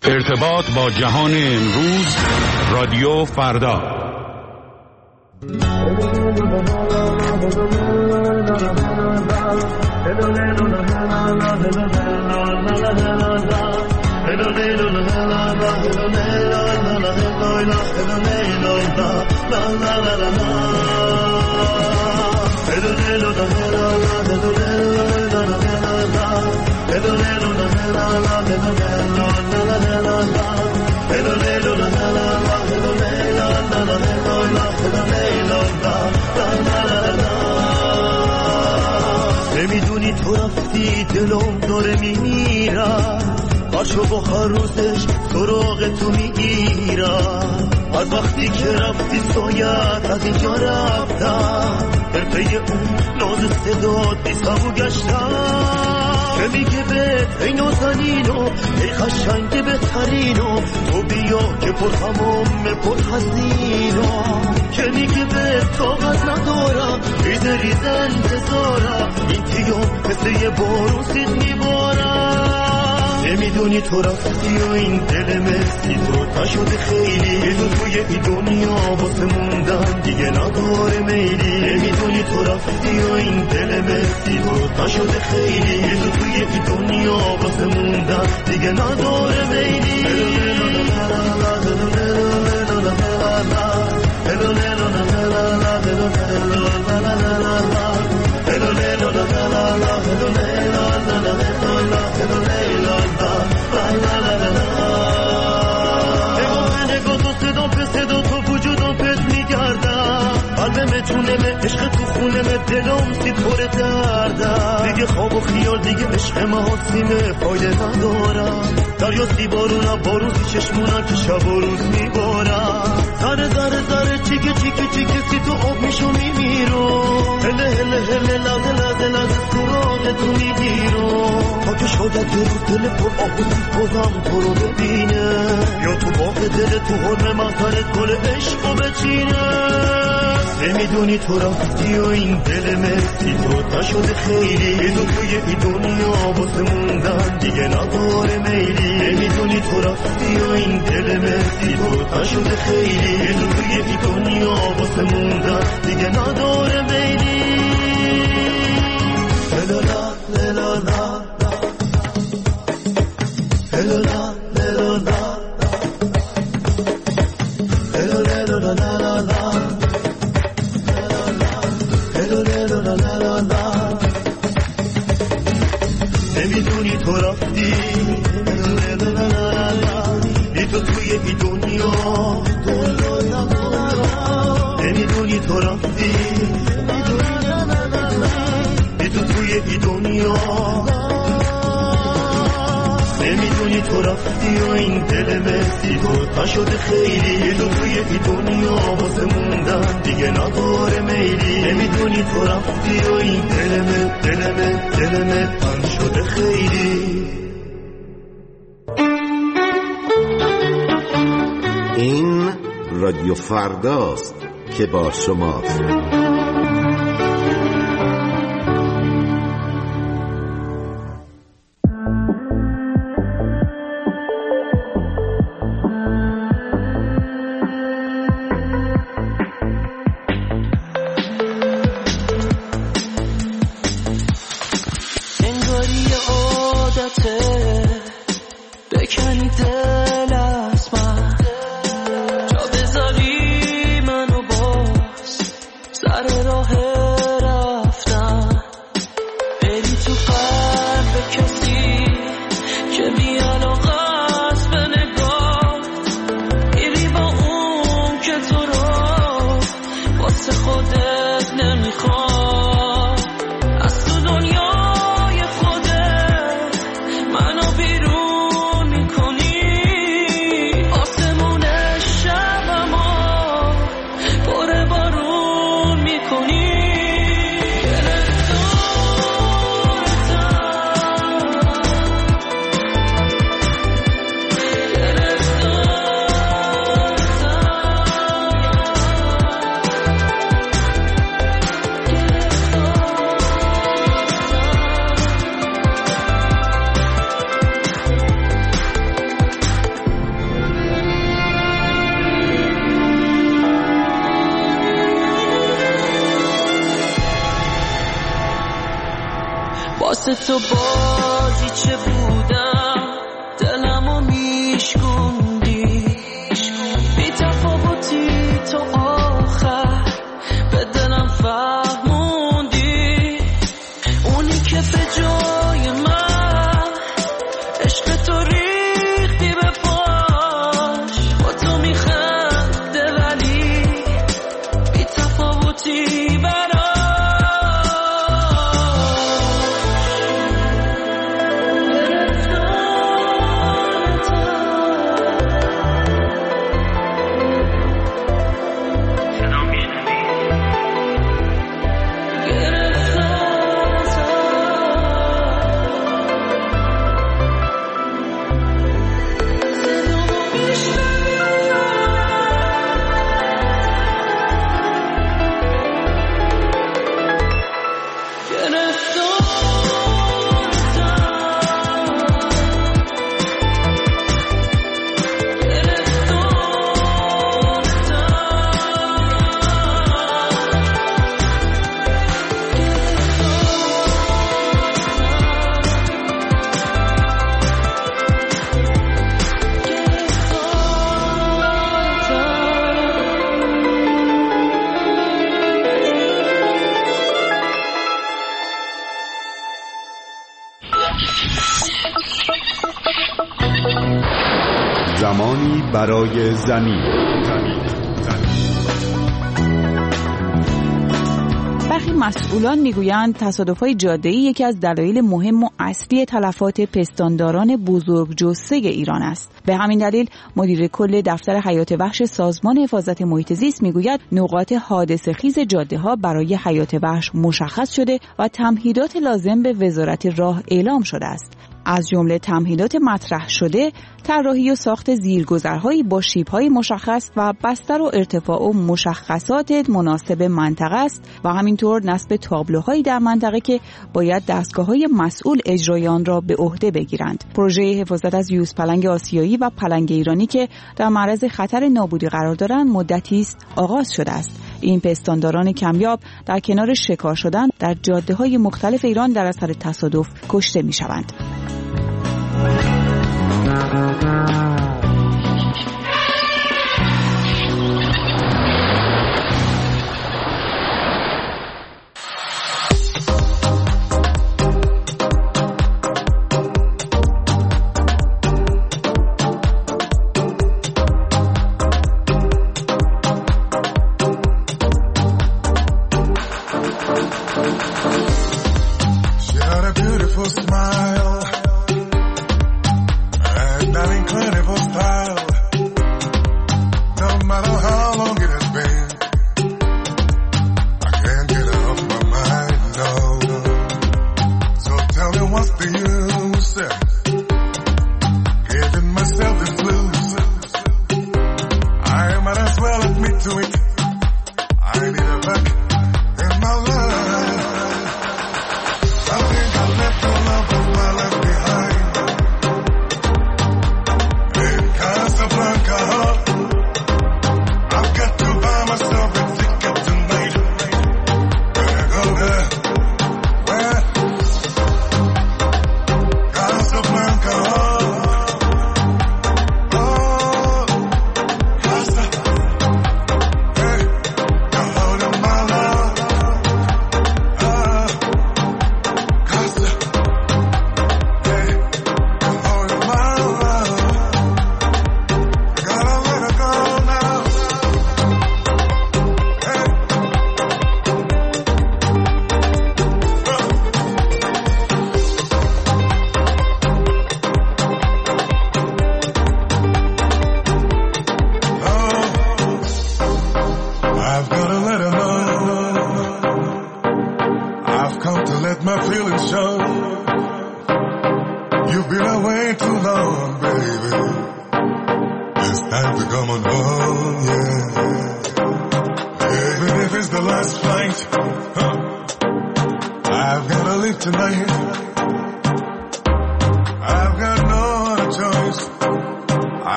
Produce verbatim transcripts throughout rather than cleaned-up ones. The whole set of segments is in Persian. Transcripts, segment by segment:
ارتباط با جهان امروز، رادیو فردا. نمیدونی تو رفتی دلم داره میمیرم، هرشو با هر روزش سراغ تو میگیرم. از وقتی که رفتی سایت از اینجا رفتم، در پی اون ناز صدات بی‌صبر گشتم که میگه به ای نازنینو ای خشنگ بهترینو، تو بیا که پر هموم پر حزینو، که میگه به طاقت ندارم ریزه ریزه انتظارم، این تیام مثل یه بارون سید میبارم. نمیدونی تو رفتی و این دل مسی تو نشده خیلی، یه دو توی این دنیا واسه موندن دیگه نداره میلی. نمیدونی تو رفتی و این دل مسی تو نشده خیلی، یه دو توی این دنیا واسه موندن دیگه نداره میلی. عشق تو خونه من دلم سی پر دردم، دیگه خواب و خیال دیگه عشق محاسیمه فایده ندارم. دریا سی بارونم بارون سی چشمونم که شب و روز میبارم، ذره ذره ذره چیکه چیکه چیکه سی تو آب میشو میمیرم، هله هله هله لحظه لحظه لحظه سراغ تو میگیرم، تا که شاید یه روز دل پر آب و سیز بازم تو رو ببینه، یا تو باغ دل تو حرم محضرت گل عشقو بچینه. نمیدونی تو رفتی و این دل مسی تو نشده خیلی، یه دو توی این دنیا واسه موندن دیگه نداره میلی. نمیدونی تو رفتی و این دل مسی تو نشده خیلی، یه دو توی این دنیا واسه موندن دیگه نداره میلی. هلالا هلالا هلالا هلالا نمیدونی تو رفتی بی تو توی این دنیا، نمیدونی تو رفتی بی تو توی این دنیا، نمیدونی تو رفتی و این دل مسی تو نشده خیلی، یه دو توی این دنیا واسه موندن دیگه نداره میلی. نمیدونی تو رفتی و این دلمه دلمه دلمه من شده خیلی. این رادیو فرداست که با شماست. بیرون میکنی واسه تو بازی چه بودم دلمو میشکوندی بی تفاوتی تو آخر به دلم فهموندی اونی که به جای من عشق تو ریختی به پاش با تو میخنده ولی بی تفاوتی زمانی برای زمین. برخی مسئولان میگویند تصادف‌های جاده‌ای یکی از دلایل مهم و اصلی تلفات پستانداران بزرگ جثه ایران است. به همین دلیل مدیر کل دفتر حیات وحش سازمان حفاظت محیط زیست میگوید نقاط حادثه خیز جاده‌ها برای حیات وحش مشخص شده و تمهیدات لازم به وزارت راه اعلام شده است. از جمله تمهیدات مطرح شده، طراحی و ساخت زیرگذرهایی با شیب‌های مشخص و بستر و ارتفاع و مشخصات مناسب منطقه است و همینطور نصب تابلوهایی در منطقه که باید دستگاه‌های مسئول اجرای آن را به عهده بگیرند. پروژه حفاظت از یوز پلنگ آسیایی و پلنگ ایرانی که در معرض خطر نابودی قرار دارند مدتی است آغاز شده است. این پستانداران کمیاب در کنار شکار شدن در جاده‌های مختلف ایران در اثر تصادف کشته می‌شوند.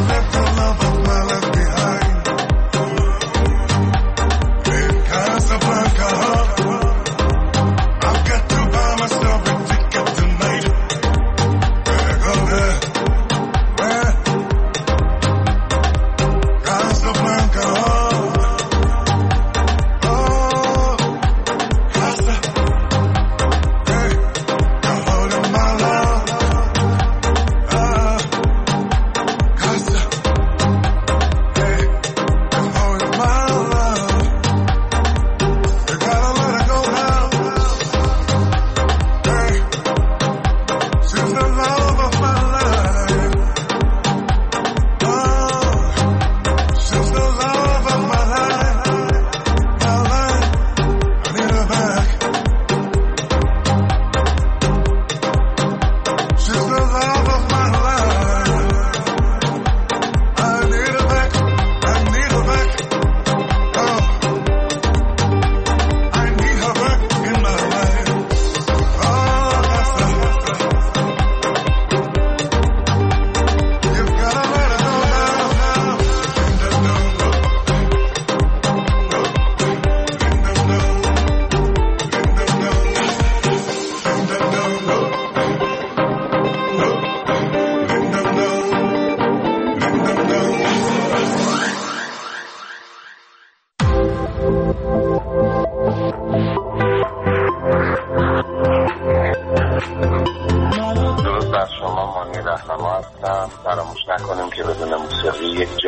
Casablanca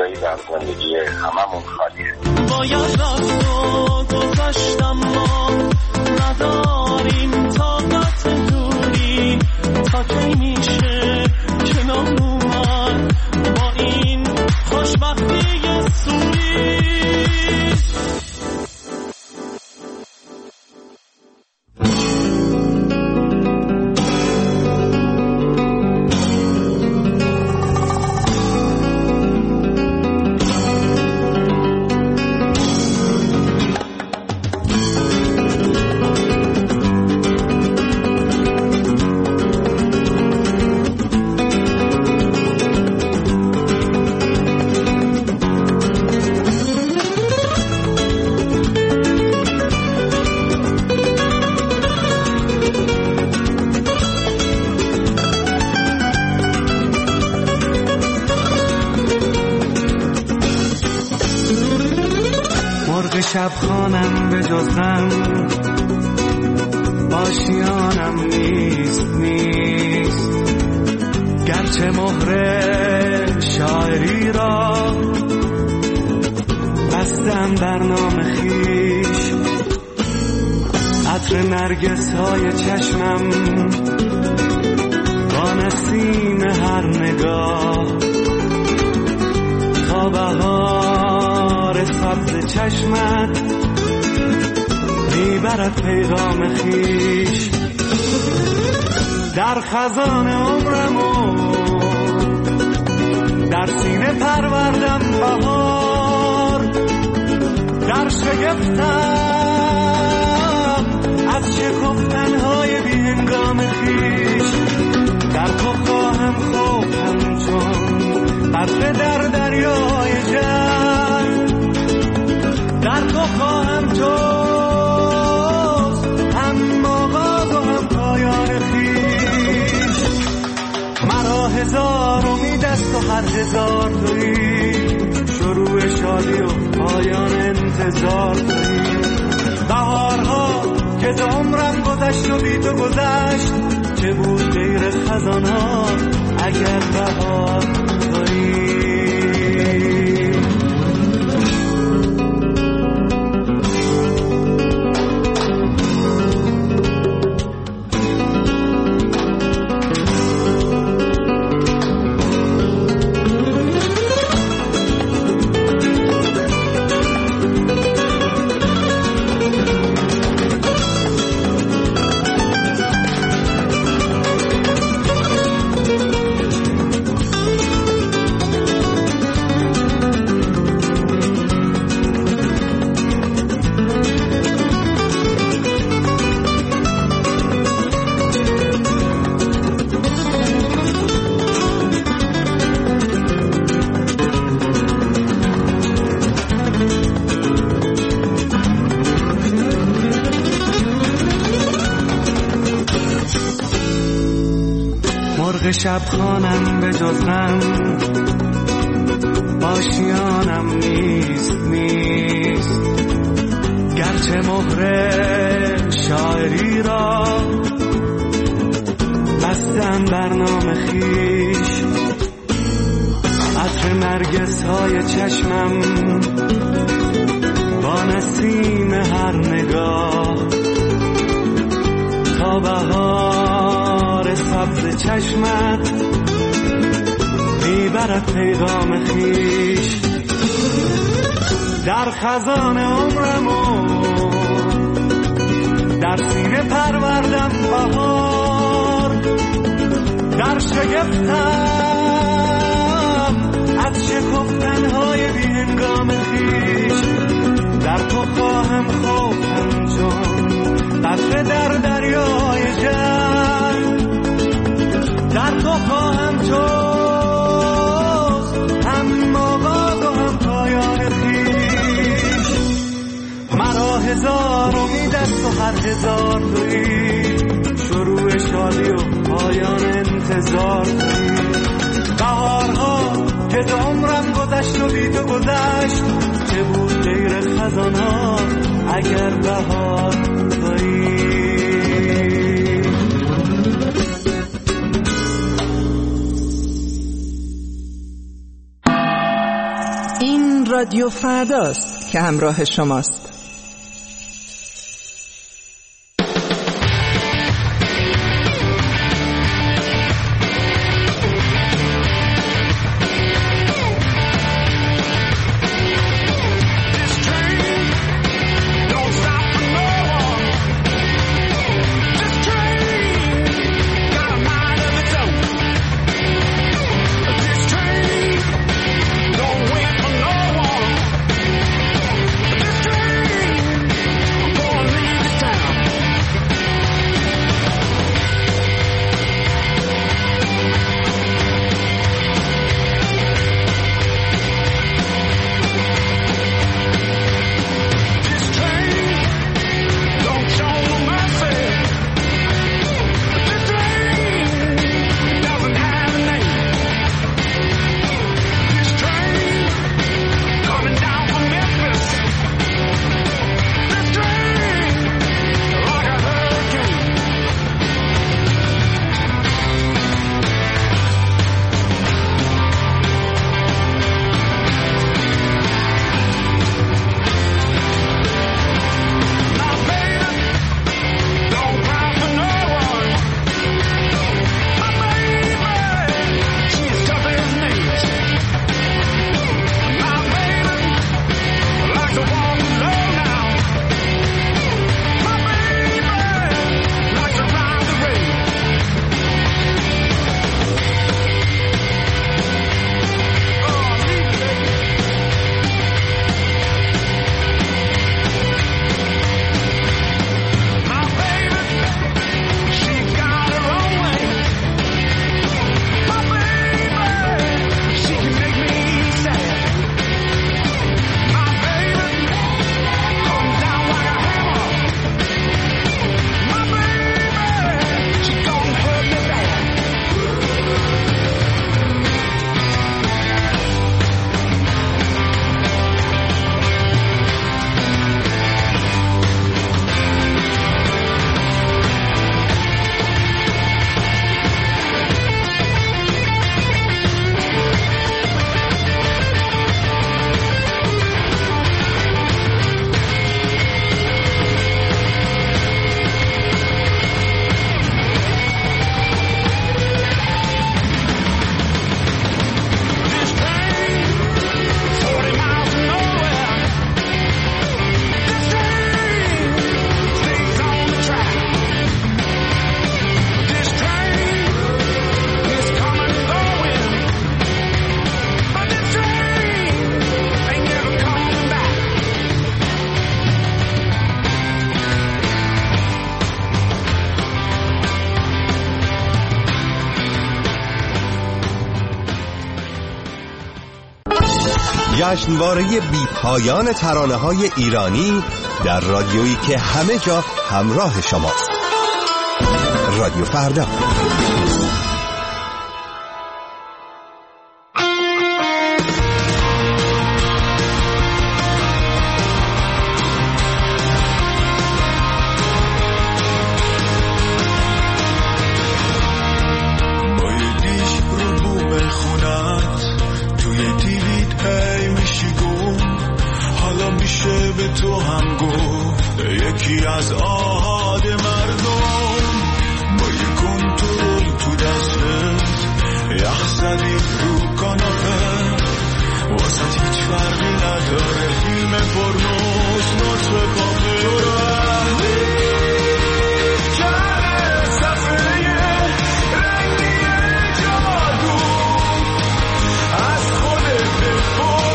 جایی در زندگی هممون خالیه. باید رفت و گذشتم ما نداریم طاقت دوری تا کی میشه کنار اومد با این خوشبختی سوری. شب خانم به جز غم آشیانم نیست نیست، گرچه مهر شاعری را بستم بر نام خویش، عطر نرگس های چشمم با نسیم هر نگاه، تا بهار سبز چشمت میبرد پیغام خویش. در خزان عمرمو در سینه پروردم بهار، در شگفتم از شکفتنهای بی هنگام خویش، در تو خواهم خوابم چون قطره در دریای جنگ، در تو خواهم توست هم آغاز و هم پایان خویش. مرا هزار امید است و هر هزار تویی، شروع شادی و پایان انتظار تویی. بهارها که ز عمرم گذشت و بی تو گذشت، چه بود غیر خزانها اگر بهار تویی. شب خانم به جز غم آشیانم نیست نیست، گرچه مهر شاعری را بستم بر نام خویش، عطر نرگس های چشمم با نسیم هر نگاه، تا بهار سبز چشمت میبرد پیغام خویش. در خزان عمرمو در سینه پروردم بهار، در شگفتم از شکفتنهای بی هنگام خویش، در تو خواهم خوابم چون قطره در دریای جنگ، در تو خواهم توست هم آغاز و هم پایان خویش. مرا هزار امید است و هر هزار تویی، شروع شادی و پایان انتظار تویی. بهارها که ز عمرم گذشت و بی تو گذشت، چه بود غیر خزانها اگر بهار تویی. رادیو فرداست که همراه شماست. جشنواره بی پایان ترانه‌های ایرانی در رادیویی که همه جا همراه شماست. رادیو فردا.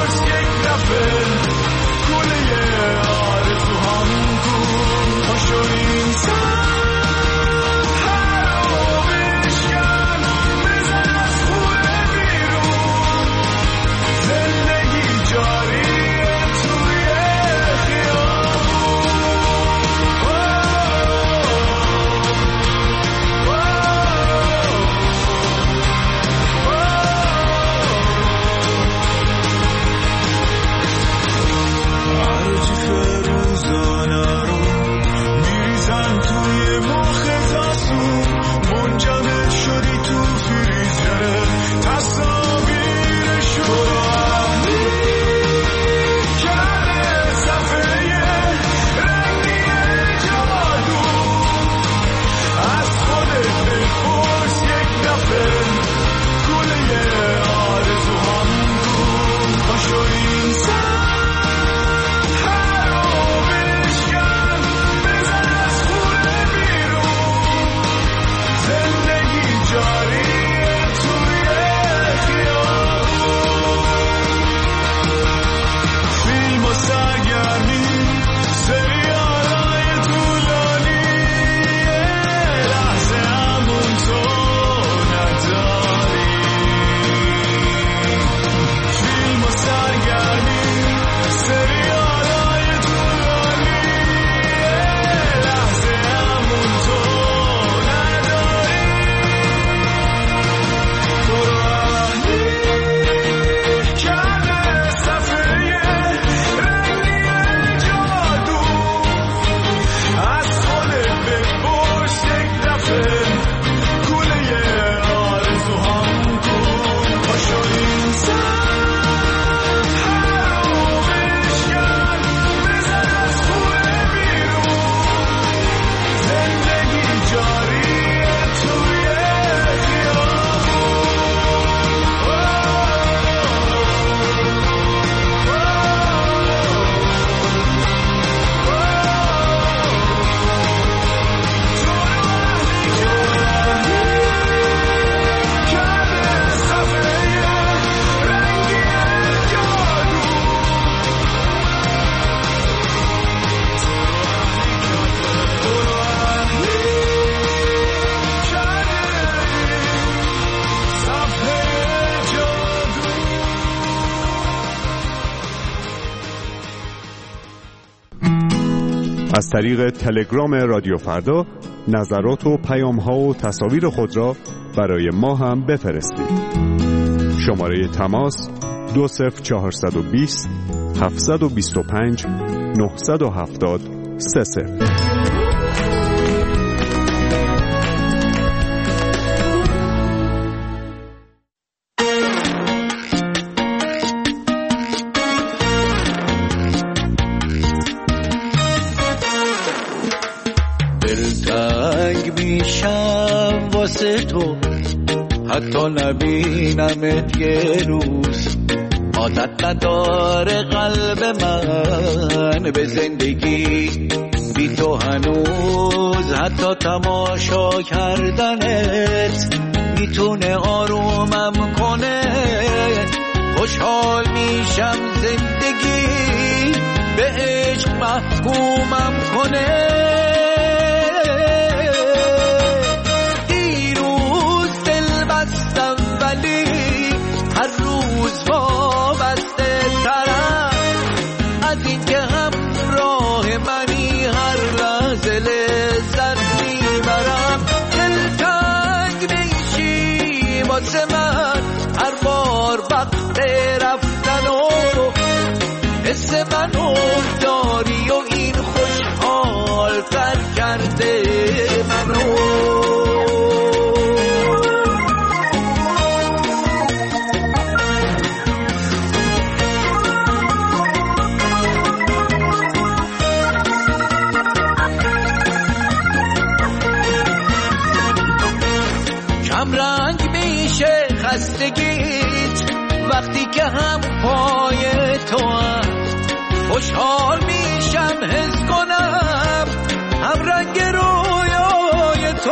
Show از طریق تلگرام رادیو فردا نظرات و پیام‌ها و تصاویر خود را برای ما هم بفرستید. شماره تماس دو صفر چهارصد و بیست هفتصد و بیست و پنج نهصد و هفتاد سه صفر. دلتنگ میشم واسه تو، حتی نبینمت یه روز. عادت نداره قلب من به زندگی بی تو هنوز. حتی تماشا کردنت میتونه آرومم کنه. خوشحال میشم زندگی به عشق محکومم کنه. دیروز دل بستم ولی هر روز وابسته ترم از این که همراه منی. هر لحظه لذت میبرم. دلتنگ میشی واسه من هر بار وقت رفتن و حس منو داری و این خوشحال تر کرده منو. رنگ میشه خستگیت وقتی که هم پای تو هم. خوشحال میشم حس کنم هم رنگ رویای تو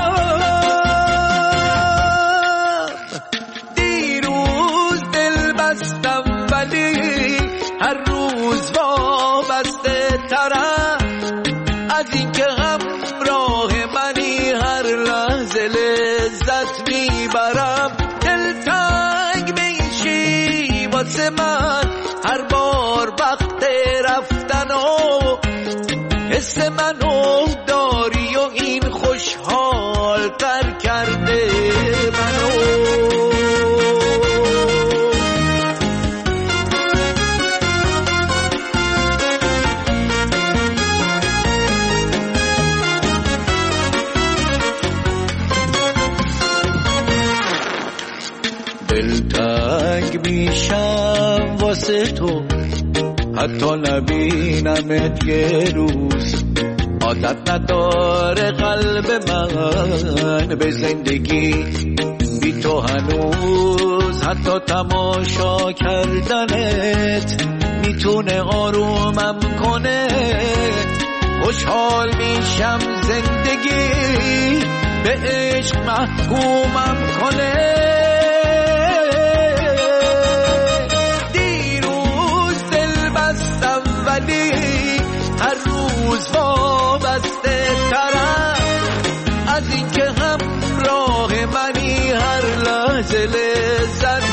هم. دیروز دل بستم ولی هر روز وابسته ترم از این که همراه منی. هر لحظه لذت میبرم. دلتنگ میشی واسه من هر بار وقت رفتن و حس منو داری و این خوشحال تر کرده منو. دلتنگ میشم واسه تو، حتی نبینمت یه روز. عادت نداره قلب من به زندگی بی تو هنوز. حتی تماشا کردنت میتونه آرومم کنه. خوشحال میشم زندگی به عشق محکومم کنه. ولی هر روز وابسته ترم از این که همراه منی. هر لحظه لذت